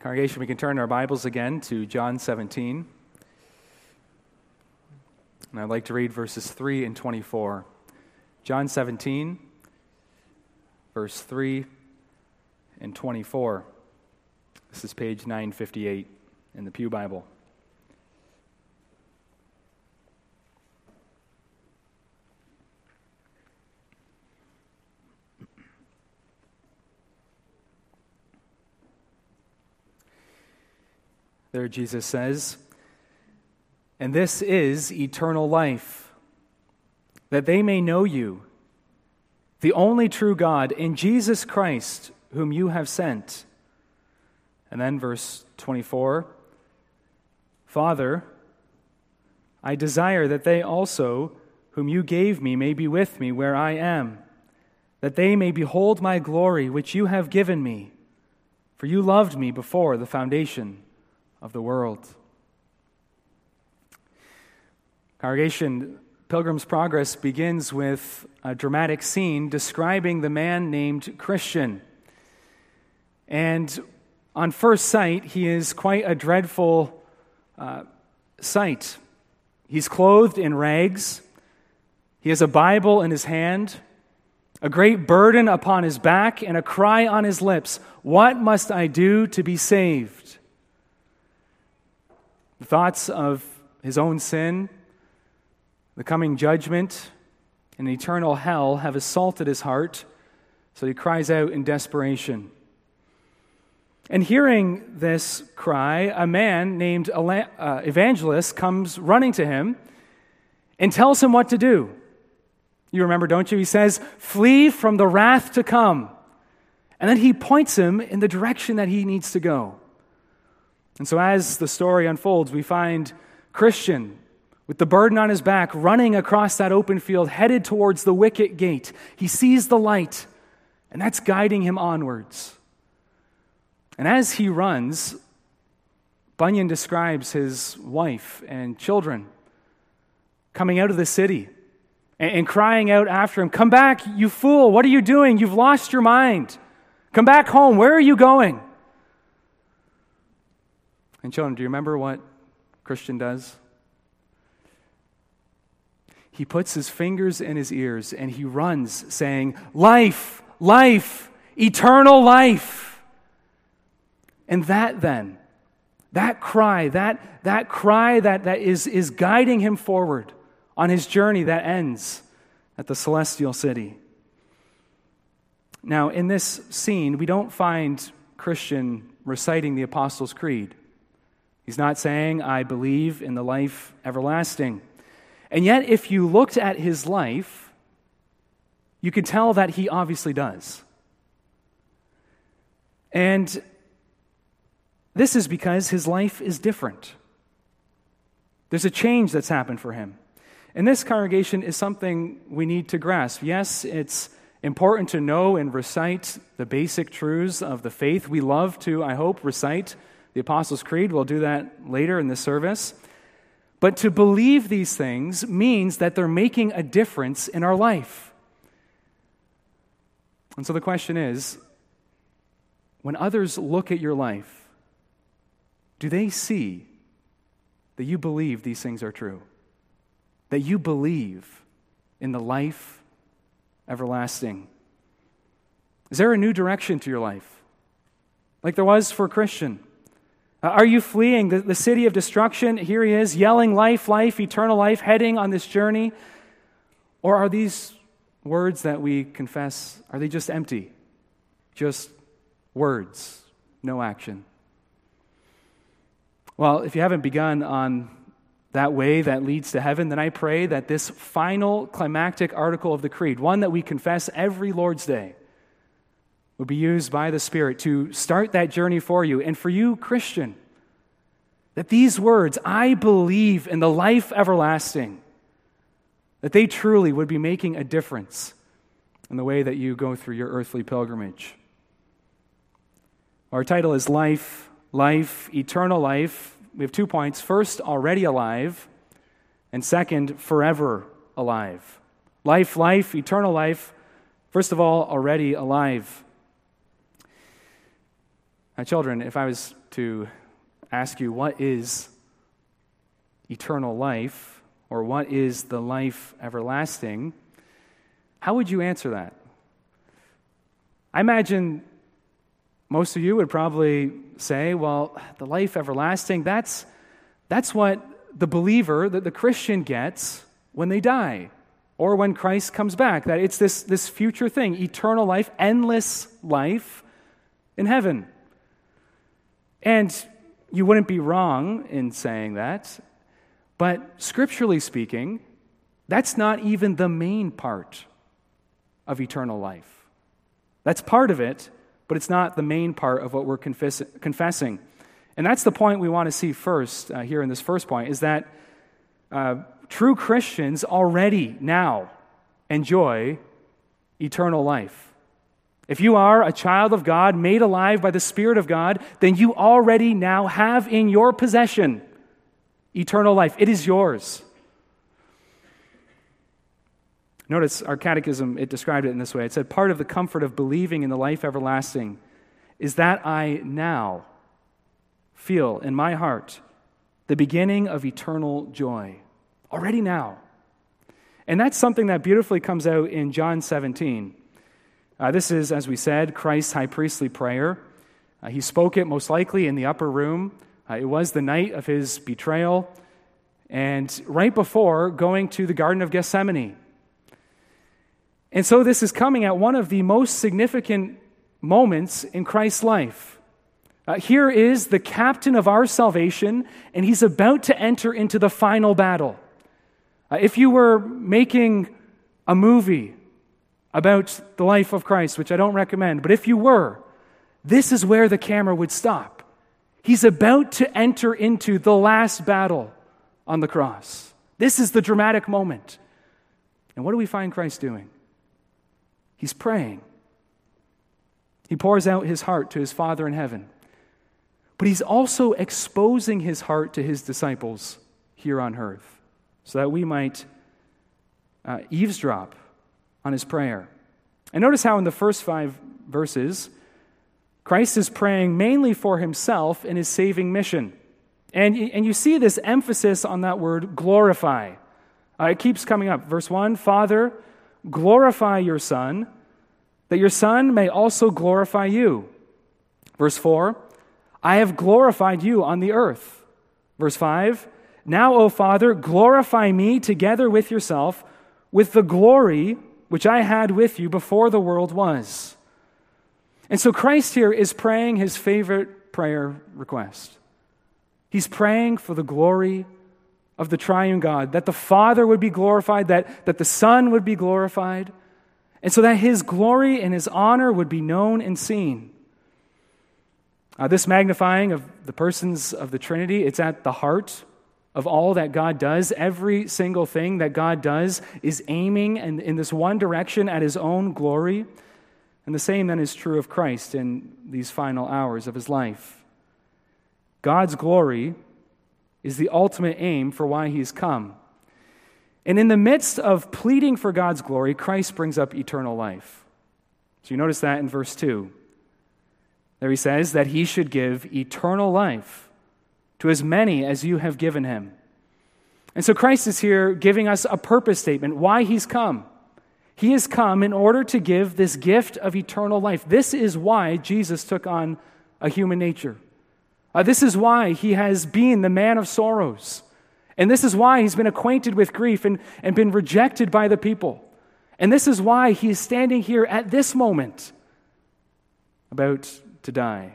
Congregation, we can turn our Bibles again to John 17. And I'd like to read verses 3 and 24. John 17, verse 3 and 24. This is page 958 in the Pew Bible. There Jesus says, "And this is eternal life, that they may know you, the only true God, and Jesus Christ, whom you have sent." And then verse 24, "Father, I desire that they also, whom you gave me, may be with me where I am, that they may behold my glory which you have given me, for you loved me before the foundation of the world." Congregation, Pilgrim's Progress begins with a dramatic scene describing the man named Christian. And on first sight, he is quite a dreadful sight. He's clothed in rags. He has a Bible in his hand, a great burden upon his back, and a cry on his lips, "What must I do to be saved?" The thoughts of his own sin, the coming judgment, and eternal hell have assaulted his heart, so he cries out in desperation. And hearing this cry, a man named Evangelist comes running to him and tells him what to do. You remember, don't you? He says, "Flee from the wrath to come." And then he points him in the direction that he needs to go. And so as the story unfolds, we find Christian with the burden on his back running across that open field, headed towards the wicket gate. He sees the light, and that's guiding him onwards. And as he runs, Bunyan describes his wife and children coming out of the city and crying out after him, "Come back, you fool! What are you doing? You've lost your mind. Come back home. Where are you going?" And children, do you remember what Christian does? He puts his fingers in his ears and he runs saying, "Life, life, eternal life." And that cry that is guiding him forward on his journey that ends at the celestial city. Now, in this scene, we don't find Christian reciting the Apostles' Creed. He's not saying, "I believe in the life everlasting." And yet, if you looked at his life, you could tell that he obviously does. And this is because his life is different. There's a change that's happened for him. And this, congregation, is something we need to grasp. Yes, it's important to know and recite the basic truths of the faith. We love to, I hope, recite the Apostles' Creed. We'll do that later in this service. But to believe these things means that they're making a difference in our life. And so the question is, when others look at your life, do they see that you believe these things are true? That you believe in the life everlasting? Is there a new direction to your life, like there was for Christian? Are you fleeing the city of destruction? Here he is, yelling, "Life, life, eternal life," heading on this journey. Or are these words that we confess, are they just empty? Just words, no action? Well, if you haven't begun on that way that leads to heaven, then I pray that this final climactic article of the Creed, one that we confess every Lord's Day, will be used by the Spirit to start that journey for you. And for you, Christian, that these words, "I believe in the life everlasting," that they truly would be making a difference in the way that you go through your earthly pilgrimage. Our title is Life, Life, Eternal Life. We have 2 points. First, already alive, and second, forever alive. Life, life, eternal life. First of all, already alive. Now, children, if I was to ask you, what is eternal life, or what is the life everlasting, how would you answer that? I imagine most of you would probably say, well, the life everlasting, that's what the believer, that the Christian gets when they die, or when Christ comes back, that it's this future thing, eternal life, endless life in heaven. And you wouldn't be wrong in saying that, but scripturally speaking, that's not even the main part of eternal life. That's part of it, but it's not the main part of what we're confessing. And that's the point we want to see first here in this first point, is that true Christians already now enjoy eternal life. If you are a child of God, made alive by the Spirit of God, then you already now have in your possession eternal life. It is yours. Notice our catechism, it described it in this way. It said, part of the comfort of believing in the life everlasting is that I now feel in my heart the beginning of eternal joy. Already now. And that's something that beautifully comes out in John 17. This is, as we said, Christ's high priestly prayer. He spoke it most likely in the upper room. It was the night of his betrayal, and right before going to the Garden of Gethsemane. And so this is coming at one of the most significant moments in Christ's life. Here is the captain of our salvation, and he's about to enter into the final battle. If you were making a movie about the life of Christ, which I don't recommend, but if you were, this is where the camera would stop. He's about to enter into the last battle on the cross. This is the dramatic moment. And what do we find Christ doing? He's praying. He pours out his heart to his Father in heaven. But he's also exposing his heart to his disciples here on earth so that we might eavesdrop on his prayer. And notice how in the first 5 verses, Christ is praying mainly for himself in his saving mission. And you see this emphasis on that word, glorify. It keeps coming up. Verse 1, Father, glorify your Son, that your Son may also glorify you. Verse 4, I have glorified you on the earth. Verse 5, now, O Father, glorify me together with yourself with the glory which I had with you before the world was. And so Christ here is praying his favorite prayer request. He's praying for the glory of the triune God, that the Father would be glorified, that the Son would be glorified, and so that his glory and his honor would be known and seen. This magnifying of the persons of the Trinity, it's at the heart of all that God does. Every single thing that God does is aiming in this one direction at his own glory. And the same then is true of Christ in these final hours of his life. God's glory is the ultimate aim for why he's come. And in the midst of pleading for God's glory, Christ brings up eternal life. So you notice that in verse 2. There he says that he should give eternal life to as many as you have given him. And so Christ is here giving us a purpose statement, why he's come. He has come in order to give this gift of eternal life. This is why Jesus took on a human nature. This is why he has been the man of sorrows. And this is why he's been acquainted with grief and been rejected by the people. And this is why he is standing here at this moment about to die.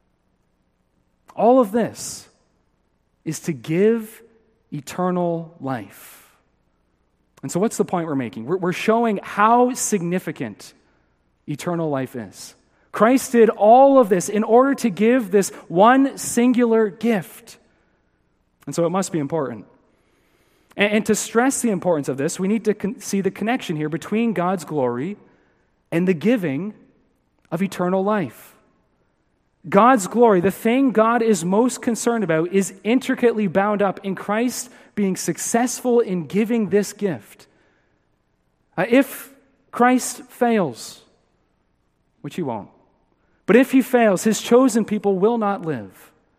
All of this is to give eternal life. And so what's the point we're making? We're showing how significant eternal life is. Christ did all of this in order to give this one singular gift. And so it must be important. And to stress the importance of this, we need to see the connection here between God's glory and the giving of eternal life. God's glory, the thing God is most concerned about, is intricately bound up in Christ being successful in giving this gift. If Christ fails, which he won't, but if he fails, his chosen people will not live.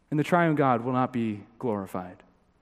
and the triune God will not be glorified.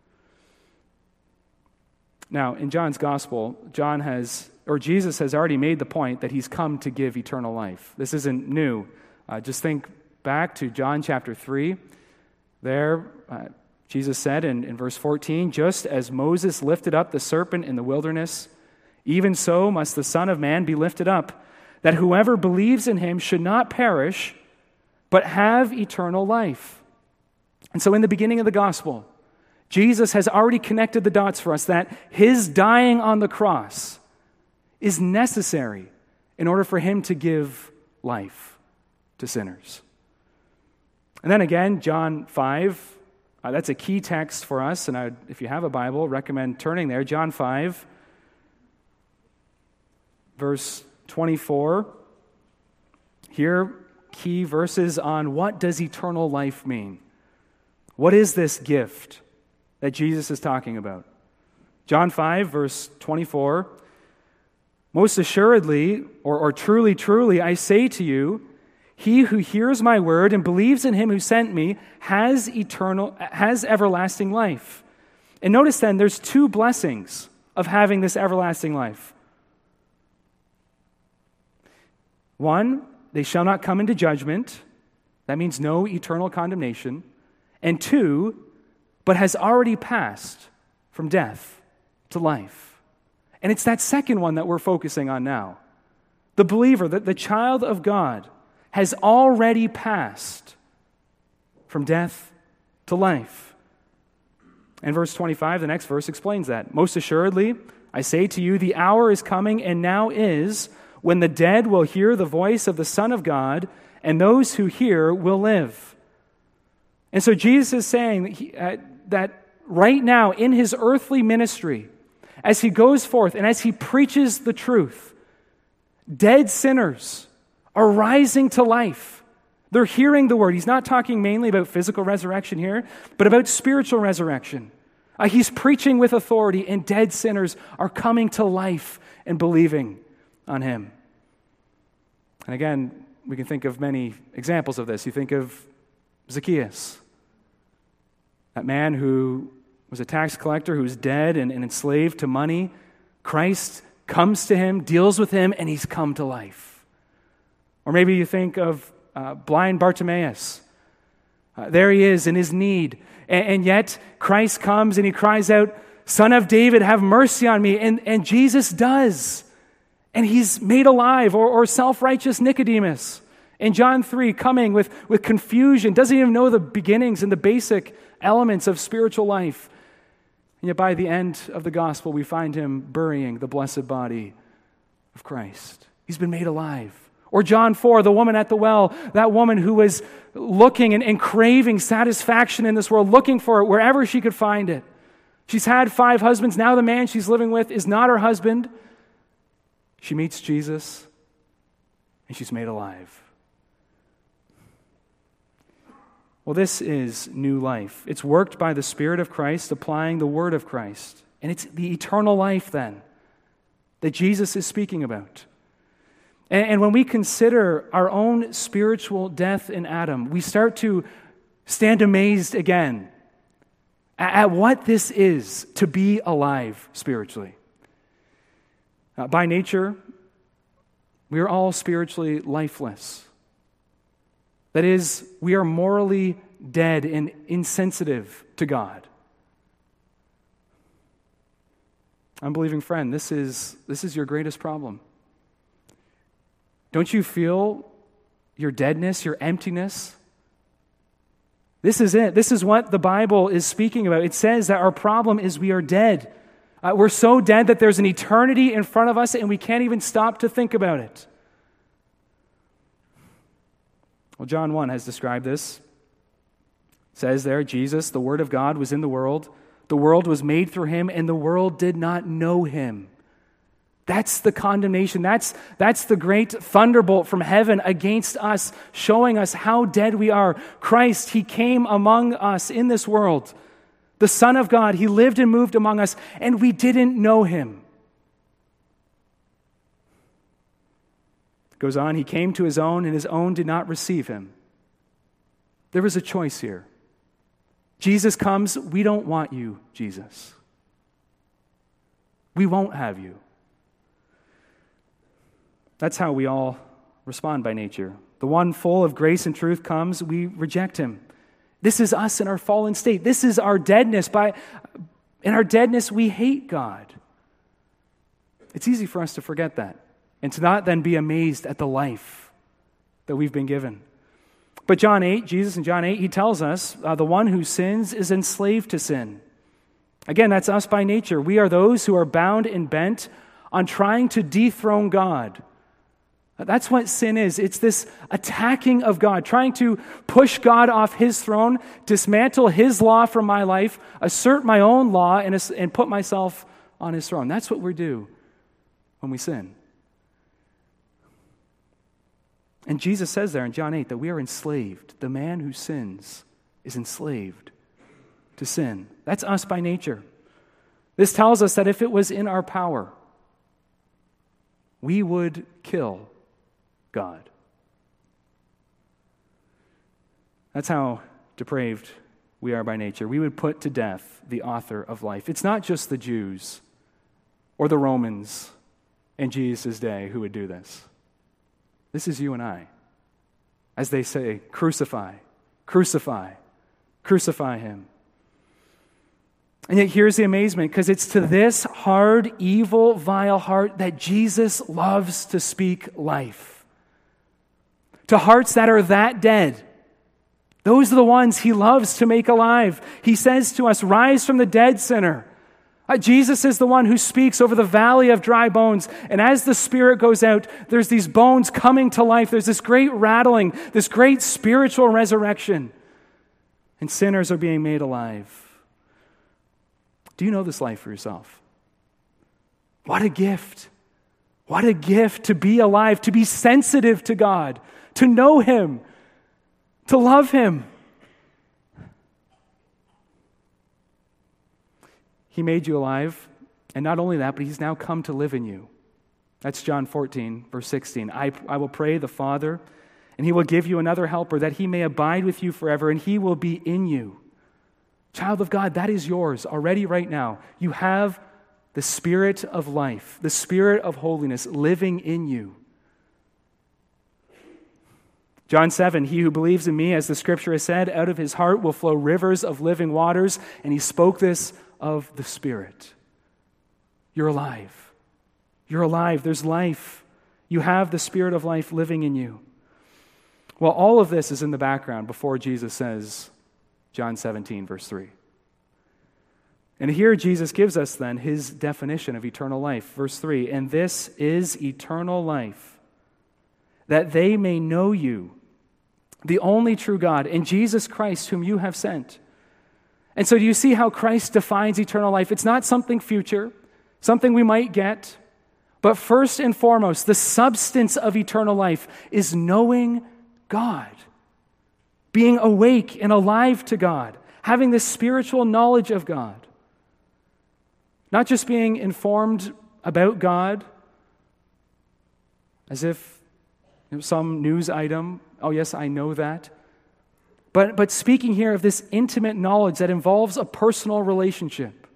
Now, in John's gospel, Jesus has already made the point that he's come to give eternal life. This isn't new. Just think back to John chapter 3. There, Jesus said in verse 14, "Just as Moses lifted up the serpent in the wilderness, even so must the Son of Man be lifted up, that whoever believes in him should not perish, but have eternal life." And so in the beginning of the gospel, Jesus has already connected the dots for us that his dying on the cross is necessary in order for him to give life to sinners. And then again, John 5, that's a key text for us, and if you have a Bible, recommend turning there. John 5, verse 24. Here, key verses on what does eternal life mean? What is this gift that Jesus is talking about? John 5, verse 24. "Most assuredly, or truly, truly, I say to you, he who hears my word and believes in him who sent me has everlasting life." And notice then, there's two blessings of having this everlasting life. One, they shall not come into judgment. That means no eternal condemnation. And two, but has already passed from death to life. And it's that second one that we're focusing on now. The believer, the child of God, has already passed from death to life. And verse 25, the next verse, explains that. "Most assuredly, I say to you, the hour is coming, and now is, when the dead will hear the voice of the Son of God, and those who hear will live." And so Jesus is saying that right now in his earthly ministry, as he goes forth and as he preaches the truth, dead sinners are rising to life. They're hearing the word. He's not talking mainly about physical resurrection here, but about spiritual resurrection. He's preaching with authority, and dead sinners are coming to life and believing on him. And again, we can think of many examples of this. You think of Zacchaeus, that man who was a tax collector, who was dead and enslaved to money. Christ comes to him, deals with him, and he's come to life. Or maybe you think of blind Bartimaeus. There he is in his need, and yet Christ comes and he cries out, "Son of David, have mercy on me." And Jesus does. And he's made alive. Or self-righteous Nicodemus in John 3, coming with confusion, doesn't even know the beginnings and the basic elements of spiritual life. And yet by the end of the gospel, we find him burying the blessed body of Christ. He's been made alive. Or John 4, the woman at the well, that woman who was looking and craving satisfaction in this world, looking for it wherever she could find it. She's had 5 husbands. Now the man she's living with is not her husband. She meets Jesus, and she's made alive. Well, this is new life. It's worked by the Spirit of Christ, applying the Word of Christ. And it's the eternal life, then, that Jesus is speaking about. And when we consider our own spiritual death in Adam, we start to stand amazed again at what this is to be alive spiritually. By nature, we are all spiritually lifeless. That is, we are morally dead and insensitive to God. Unbelieving friend, this is your greatest problem. Don't you feel your deadness, your emptiness? This is it. This is what the Bible is speaking about. It says that our problem is we are dead. We're so dead that there's an eternity in front of us and we can't even stop to think about it. Well, John 1 has described this. It says there, Jesus, the Word of God, was in the world. The world was made through him, and the world did not know him. That's the condemnation. That's the great thunderbolt from heaven against us, showing us how dead we are. Christ, he came among us in this world. The Son of God, he lived and moved among us, and we didn't know him. It goes on, he came to his own, and his own did not receive him. There was a choice here. Jesus comes, we don't want you, Jesus. We won't have you. That's how we all respond by nature. The one full of grace and truth comes, we reject him. This is us in our fallen state. This is our deadness. In our deadness, we hate God. It's easy for us to forget that and to not then be amazed at the life that we've been given. But John 8, Jesus in John 8, he tells us the one who sins is enslaved to sin. Again, that's us by nature. We are those who are bound and bent on trying to dethrone God. That's what sin is. It's this attacking of God, trying to push God off his throne, dismantle his law from my life, assert my own law, and put myself on his throne. That's what we do when we sin. And Jesus says there in John 8 that we are enslaved. The man who sins is enslaved to sin. That's us by nature. This tells us that if it was in our power, we would kill God. That's how depraved we are by nature. We would put to death the author of life. It's not just the Jews or the Romans in Jesus' day who would do this. This is you and I. As they say, crucify, crucify, crucify him. And yet here's the amazement, because it's to this hard, evil, vile heart that Jesus loves to speak life. To hearts that are that dead. Those are the ones he loves to make alive. He says to us, rise from the dead, sinner. Jesus is the one who speaks over the valley of dry bones. And as the Spirit goes out, there's these bones coming to life. There's this great rattling, this great spiritual resurrection. And sinners are being made alive. Do you know this life for yourself? What a gift. What a gift to be alive, to be sensitive to God, to know him, to love him. He made you alive, and not only that, but he's now come to live in you. That's John 14, verse 16. I will pray the Father, and he will give you another helper, that he may abide with you forever, and he will be in you. Child of God, that is yours already right now. You have the Spirit of life, the Spirit of holiness living in you. John 7, he who believes in me, as the scripture has said, out of his heart will flow rivers of living waters. And he spoke this of the Spirit. You're alive. You're alive. There's life. You have the Spirit of life living in you. Well, all of this is in the background before Jesus says, John 17, verse 3. And here Jesus gives us then his definition of eternal life. Verse 3, and this is eternal life, that they may know you, the only true God, and Jesus Christ, whom you have sent. And so do you see how Christ defines eternal life? It's not something future, something we might get, but first and foremost, the substance of eternal life is knowing God, being awake and alive to God, having this spiritual knowledge of God. Not just being informed about God as if some news item, oh yes, I know that. But speaking here of this intimate knowledge that involves a personal relationship.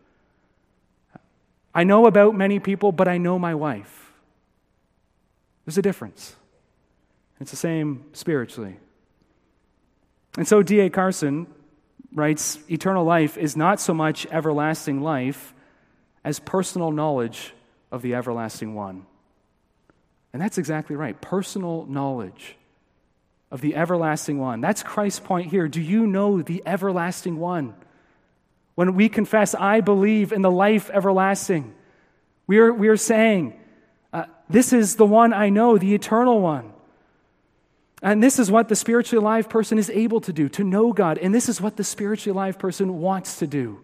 I know about many people, but I know my wife. There's a difference. It's the same spiritually. And so D.A. Carson writes, eternal life is not so much everlasting life as personal knowledge of the everlasting one. And that's exactly right. Personal knowledge of the everlasting one. That's Christ's point here. Do you know the everlasting one? When we confess, I believe in the life everlasting, we are saying, this is the one I know, the eternal one. And this is what the spiritually alive person is able to do, to know God. And this is what the spiritually alive person wants to do.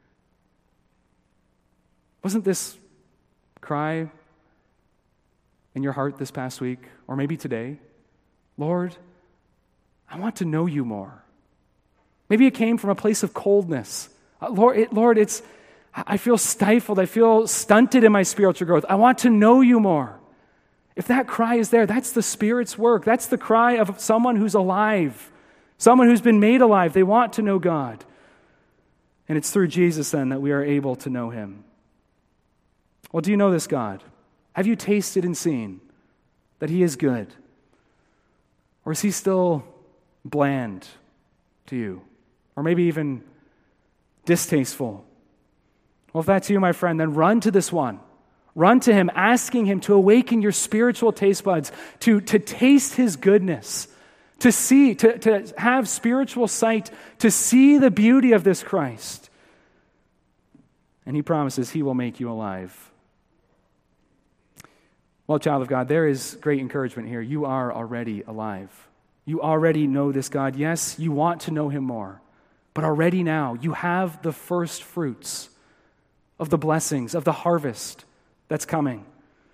Wasn't this cry in your heart this past week, or maybe today? Lord, I want to know you more. Maybe it came from a place of coldness. Lord, I feel stifled. I feel stunted in my spiritual growth. I want to know you more. If that cry is there, that's the Spirit's work. That's the cry of someone who's alive, someone who's been made alive. They want to know God. And it's through Jesus then that we are able to know him. Well, do you know this God? Have you tasted and seen that he is good? Or is he still bland to you? Or maybe even distasteful? Well, if that's you, my friend, then run to this one. Run to him, asking him to awaken your spiritual taste buds, to taste his goodness, to see, to have spiritual sight, to see the beauty of this Christ. And he promises he will make you alive. Well, child of God, there is great encouragement here. You are already alive. You already know this God. Yes, you want to know him more. But already now, you have the first fruits of the blessings, of the harvest that's coming.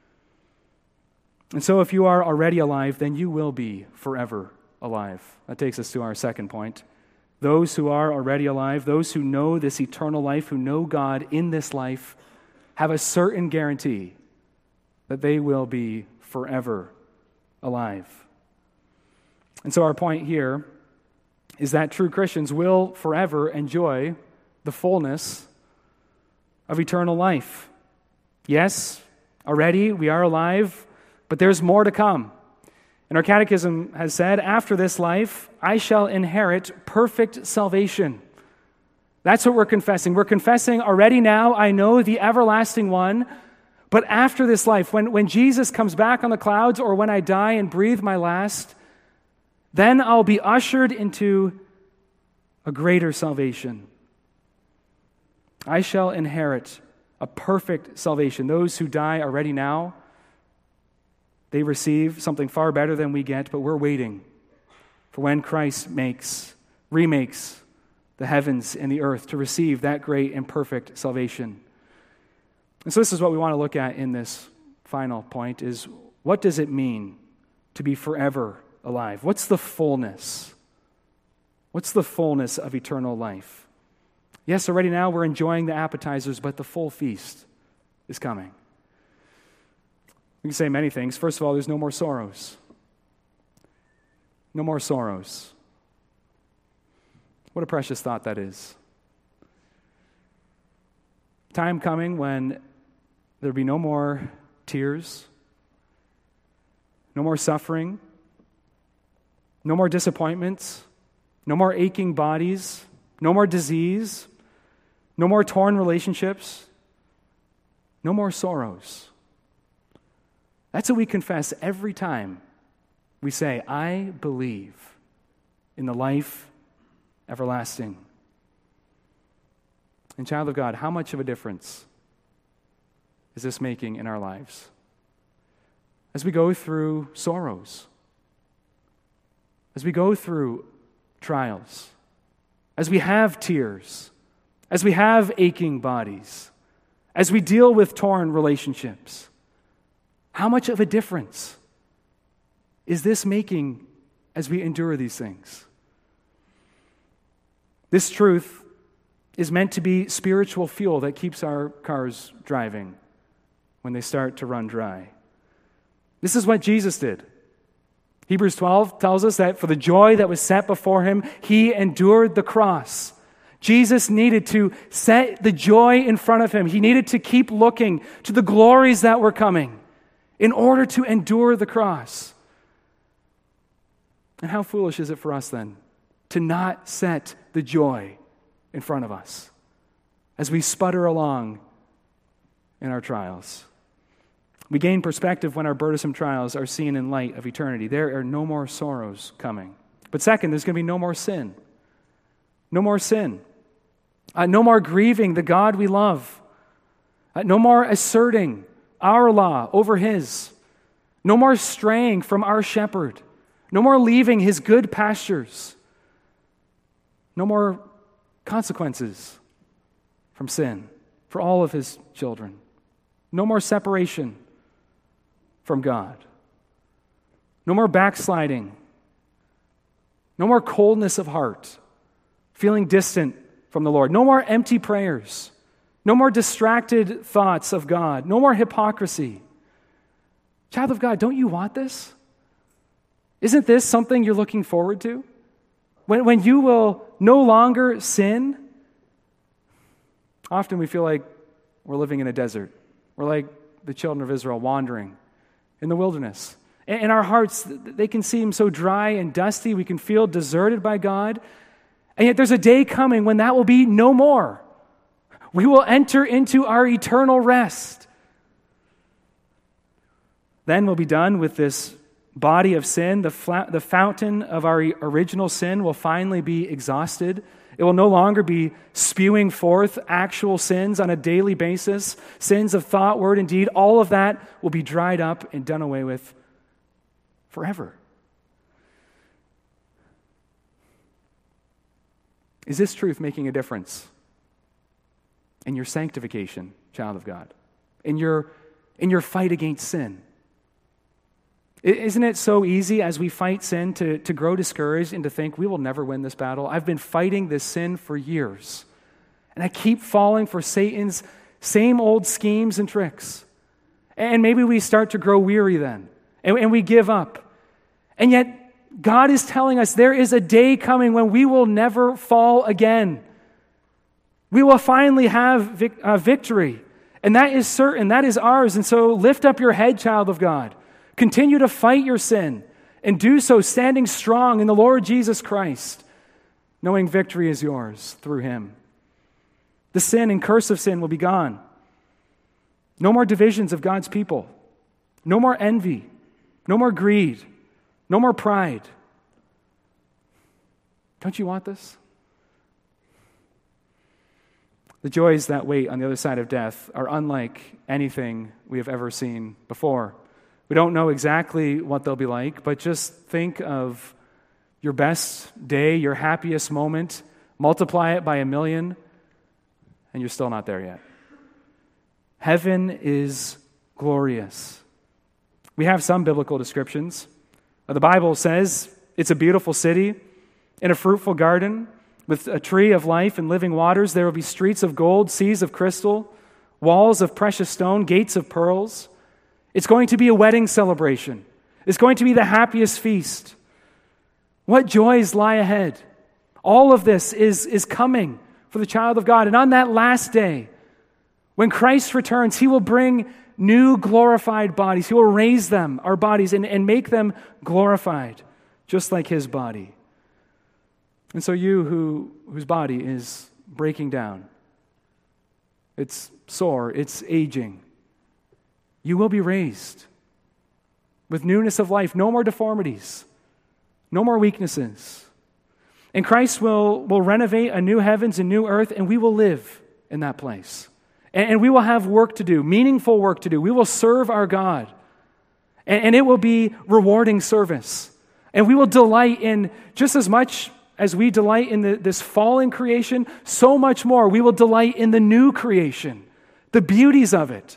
And so if you are already alive, then you will be forever alive. That takes us to our second point. Those who are already alive, those who know this eternal life, who know God in this life, have a certain guarantee that they will be forever alive. And so our point here is that true Christians will forever enjoy the fullness of eternal life. Yes, already we are alive, but there's more to come. And our catechism has said, after this life, I shall inherit perfect salvation. That's what we're confessing. We're confessing already now, I know the everlasting one, but after this life, when Jesus comes back on the clouds, or when I die and breathe my last, then I'll be ushered into a greater salvation. I shall inherit a perfect salvation. Those who die already now, they receive something far better than we get, but we're waiting for when Christ remakes the heavens and the earth to receive that great and perfect salvation. And so this is what we want to look at in this final point, is what does it mean to be forever alive? What's the fullness? What's the fullness of eternal life? Yes, already now we're enjoying the appetizers, but the full feast is coming. We can say many things. First of all, there's no more sorrows. No more sorrows. What a precious thought that is. Time coming when there'll be no more tears, no more suffering, no more disappointments, no more aching bodies, no more disease, no more torn relationships, no more sorrows. That's what we confess every time we say, I believe in the life everlasting. And child of God, how much of a difference is this making in our lives? As we go through sorrows, as we go through trials, as we have tears, as we have aching bodies, as we deal with torn relationships, how much of a difference is this making as we endure these things? This truth is meant to be spiritual fuel that keeps our cars driving when they start to run dry. This is what Jesus did. Hebrews 12 tells us that for the joy that was set before him, he endured the cross. Jesus needed to set the joy in front of him. He needed to keep looking to the glories that were coming in order to endure the cross. And how foolish is it for us then to not set the joy in front of us as we sputter along in our trials? We gain perspective when our burdensome trials are seen in light of eternity. There are no more sorrows coming. But second, there's going to be no more sin. No more sin. No more grieving the God we love. No more asserting our law over his. No more straying from our shepherd. No more leaving his good pastures. No more consequences from sin for all of his children. No more separation from God. No more backsliding. No more coldness of heart, feeling distant from the Lord. No more empty prayers. No more distracted thoughts of God. No more hypocrisy. Child of God, don't you want this? Isn't this something you're looking forward to? When you will no longer sin, Often we feel like we're living in a desert. We're like the children of Israel wandering in the wilderness. And our hearts, they can seem so dry and dusty. We can feel deserted by God. And yet there's a day coming when that will be no more. We will enter into our eternal rest. Then we'll be done with this body of sin. The fountain of our original sin will finally be exhausted. It will no longer be spewing forth actual sins on a daily basis, sins of thought, word, and deed. All of that will be dried up and done away with forever. Is this truth making a difference in your sanctification, child of God? In your fight against sin? Isn't it so easy as we fight sin to grow discouraged and to think we will never win this battle? I've been fighting this sin for years, and I keep falling for Satan's same old schemes and tricks. And maybe we start to grow weary then, and we give up. And yet, God is telling us there is a day coming when we will never fall again. We will finally have victory, and that is certain, that is ours. And so lift up your head, child of God. Continue to fight your sin, and do so standing strong in the Lord Jesus Christ, knowing victory is yours through him. The sin and curse of sin will be gone. No more divisions of God's people. No more envy. No more greed. No more pride. Don't you want this? The joys that wait on the other side of death are unlike anything we have ever seen before. We don't know exactly what they'll be like, but just think of your best day, your happiest moment, multiply it by 1,000,000, and you're still not there yet. Heaven is glorious. We have some biblical descriptions. The Bible says it's a beautiful city in a fruitful garden with a tree of life and living waters. There will be streets of gold, seas of crystal, walls of precious stone, gates of pearls. It's going to be a wedding celebration. It's going to be the happiest feast. What joys lie ahead? All of this is coming for the child of God. And on that last day, when Christ returns, he will bring new glorified bodies. He will raise them, our bodies, and make them glorified, just like his body. And so you whose body is breaking down, it's sore, it's aging, you will be raised with newness of life, no more deformities, no more weaknesses. And Christ will renovate a new heavens and new earth, and we will live in that place. And we will have work to do, meaningful work to do. We will serve our God. And it will be rewarding service. And we will delight in, just as much as we delight in this fallen creation, so much more. We will delight in the new creation, the beauties of it.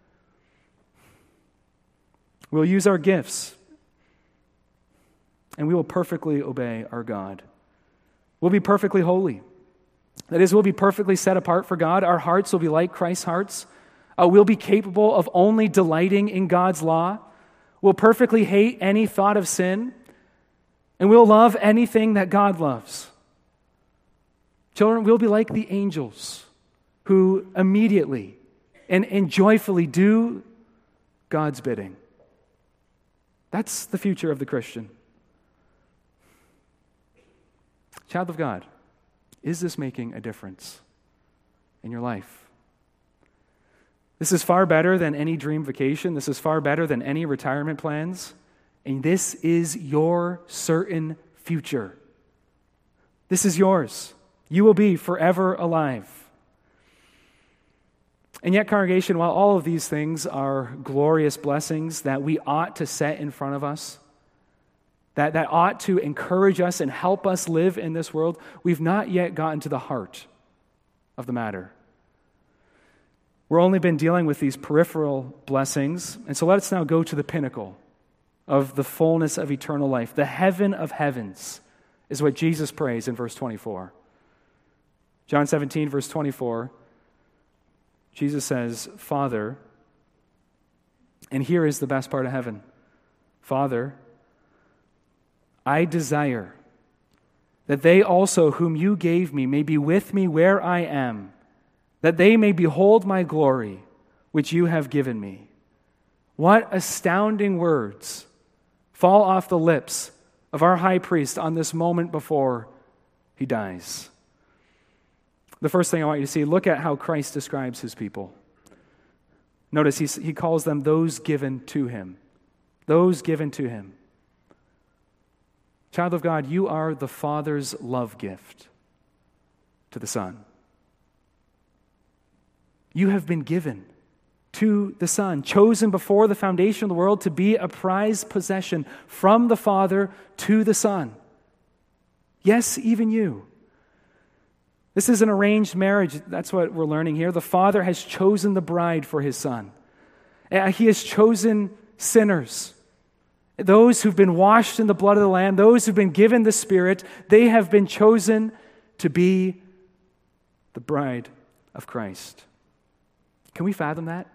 We'll use our gifts, and we will perfectly obey our God. We'll be perfectly holy. That is, we'll be perfectly set apart for God. Our hearts will be like Christ's hearts. We'll be capable of only delighting in God's law. We'll perfectly hate any thought of sin, and we'll love anything that God loves. Children, we'll be like the angels who immediately and joyfully do God's bidding. That's the future of the Christian. Child of God, is this making a difference in your life? This is far better than any dream vacation. This is far better than any retirement plans. And this is your certain future. This is yours. You will be forever alive. And yet, congregation, while all of these things are glorious blessings that we ought to set in front of us, that ought to encourage us and help us live in this world, we've not yet gotten to the heart of the matter. We've only been dealing with these peripheral blessings, and so let's now go to the pinnacle of the fullness of eternal life. The heaven of heavens is what Jesus prays in verse 24. John 17, verse 24, Jesus says, Father, and here is the best part of heaven, Father, I desire that they also whom you gave me may be with me where I am, that they may behold my glory, which you have given me." What astounding words fall off the lips of our high priest on this moment before he dies. The first thing I want you to see, look at how Christ describes his people. Notice he calls them those given to him. Those given to him. Child of God, you are the Father's love gift to the Son. You have been given to the Son, chosen before the foundation of the world to be a prized possession from the Father to the Son. Yes, even you. This is an arranged marriage. That's what we're learning here. The Father has chosen the bride for his Son. He has chosen sinners. Those who've been washed in the blood of the Lamb, those who've been given the Spirit, they have been chosen to be the bride of Christ. Can we fathom that?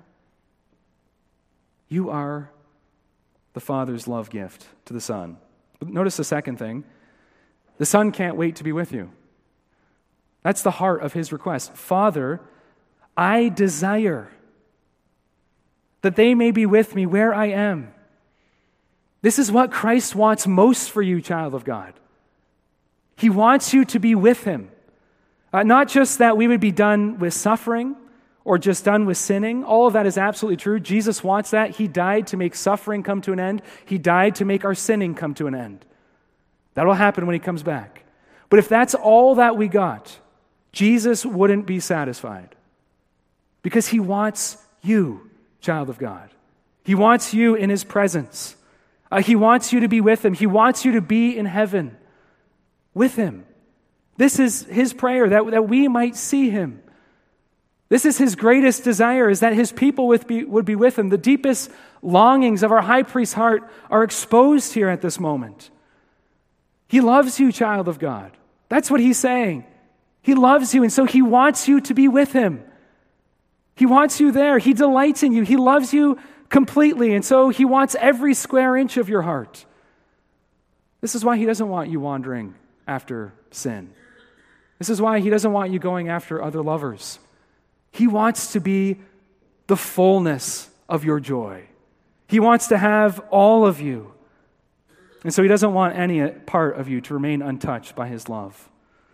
You are the Father's love gift to the Son. But notice the second thing. The Son can't wait to be with you. That's the heart of his request. "Father, I desire that they may be with me where I am." This is what Christ wants most for you, child of God. He wants you to be with him. Not just that we would be done with suffering or just done with sinning. All of that is absolutely true. Jesus wants that. He died to make suffering come to an end. He died to make our sinning come to an end. That'll happen when he comes back. But if that's all that we got, Jesus wouldn't be satisfied. Because he wants you, child of God. He wants you in his presence. He wants you to be with him. He wants you to be in heaven with him. This is his prayer, that we might see him. This is his greatest desire, is that his people would be with him. The deepest longings of our high priest's heart are exposed here at this moment. He loves you, child of God. That's what he's saying. He loves you, and so he wants you to be with him. He wants you there. He delights in you. He loves you completely, and so he wants every square inch of your heart. This is why he doesn't want you wandering after sin. This is why he doesn't want you going after other lovers. He wants to be the fullness of your joy. He wants to have all of you. And so he doesn't want any part of you to remain untouched by his love.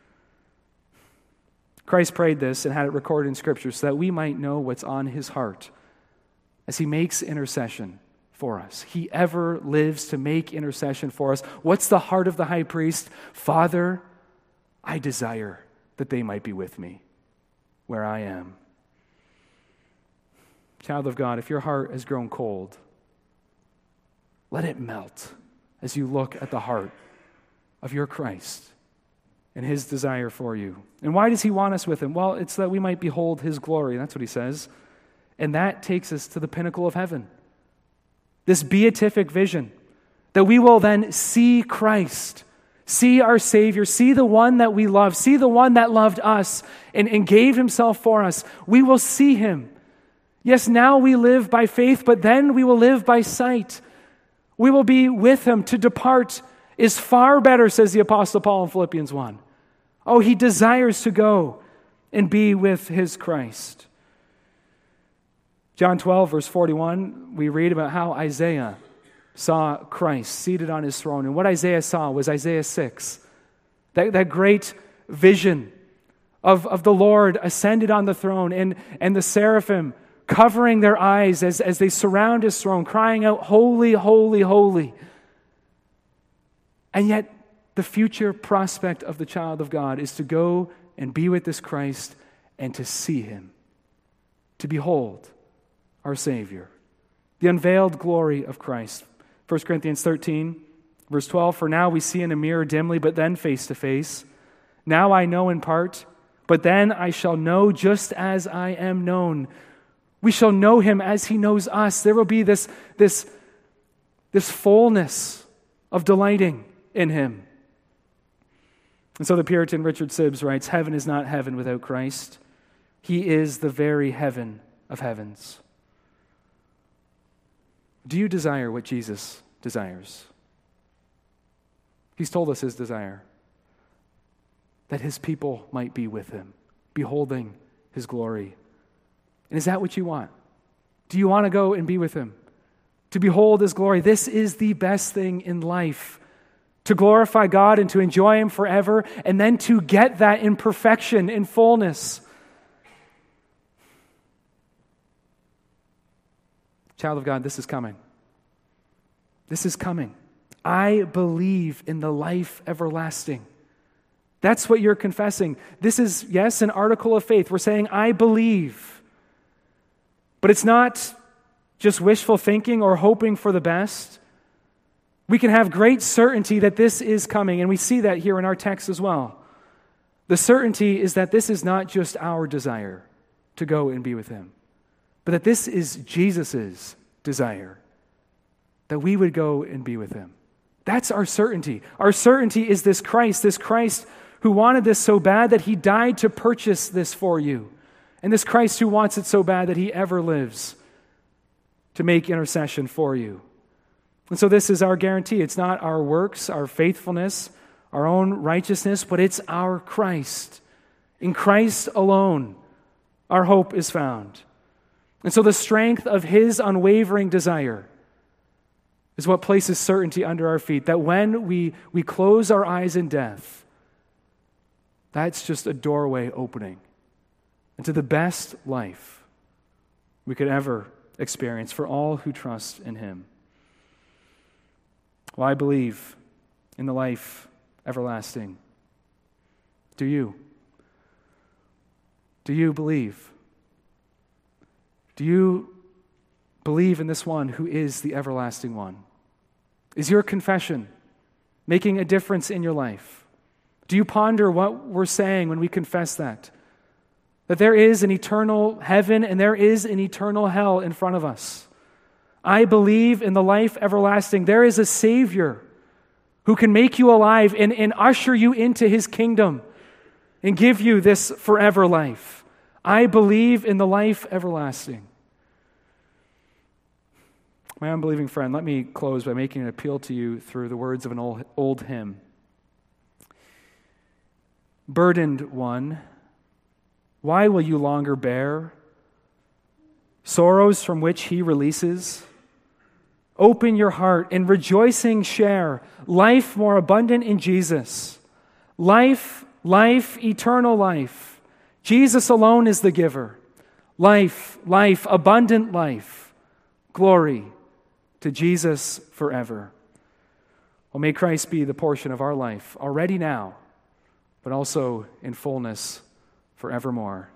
Christ prayed this and had it recorded in Scripture so that we might know what's on his heart as he makes intercession for us. He ever lives to make intercession for us. What's the heart of the high priest? "Father, I desire that they might be with me where I am." Child of God, if your heart has grown cold, let it melt as you look at the heart of your Christ and his desire for you. And why does he want us with him? Well, it's that we might behold his glory. That's what he says. And that takes us to the pinnacle of heaven. This beatific vision, that we will then see Christ, see our Savior, see the one that we love, see the one that loved us and gave himself for us. We will see him. Yes, now we live by faith, but then we will live by sight. We will be with him. To depart is far better, says the Apostle Paul in Philippians 1. Oh, he desires to go and be with his Christ. John 12, verse 41, we read about how Isaiah saw Christ seated on his throne. And what Isaiah saw was Isaiah 6, that great vision of the Lord ascended on the throne and the seraphim covering their eyes as they surround his throne, crying out, "Holy, holy, holy." And yet, the future prospect of the child of God is to go and be with this Christ and to see him, to behold our Savior. The unveiled glory of Christ. 1 Corinthians 13, verse 12, "For now we see in a mirror dimly, but then face to face. Now I know in part, but then I shall know just as I am known." We shall know him as he knows us. There will be this fullness of delighting in him. And so the Puritan Richard Sibbes writes, "Heaven is not heaven without Christ. He is the very heaven of heavens." Do you desire what Jesus desires? He's told us his desire, that his people might be with him, beholding his glory. And is that what you want? Do you want to go and be with him? To behold his glory? This is the best thing in life. To glorify God and to enjoy him forever, and then to get that in perfection, in fullness. Child of God, this is coming. This is coming. I believe in the life everlasting. That's what you're confessing. This is, yes, an article of faith. We're saying, I believe. But it's not just wishful thinking or hoping for the best. We can have great certainty that this is coming, and we see that here in our text as well. The certainty is that this is not just our desire to go and be with him, but that this is Jesus' desire, that we would go and be with him. That's our certainty. Our certainty is this Christ who wanted this so bad that he died to purchase this for you, and this Christ who wants it so bad that he ever lives to make intercession for you. And so this is our guarantee. It's not our works, our faithfulness, our own righteousness, but it's our Christ. In Christ alone, our hope is found. And so the strength of his unwavering desire is what places certainty under our feet, that when we close our eyes in death, that's just a doorway opening into the best life we could ever experience for all who trust in him. Well, I believe in the life everlasting. Do you? Do you believe? Do you believe in this one who is the everlasting one? Is your confession making a difference in your life? Do you ponder what we're saying when we confess that? That there is an eternal heaven and there is an eternal hell in front of us. I believe in the life everlasting. There is a Savior who can make you alive and usher you into his kingdom and give you this forever life. I believe in the life everlasting. My unbelieving friend, let me close by making an appeal to you through the words of an old hymn. Burdened one, why will you longer bear sorrows from which he releases? Open your heart and rejoicing share life more abundant in Jesus. Life, eternal life. Jesus alone is the giver. Life, abundant life. Glory to Jesus forever. Well, may Christ be the portion of our life already now, but also in fullness forevermore.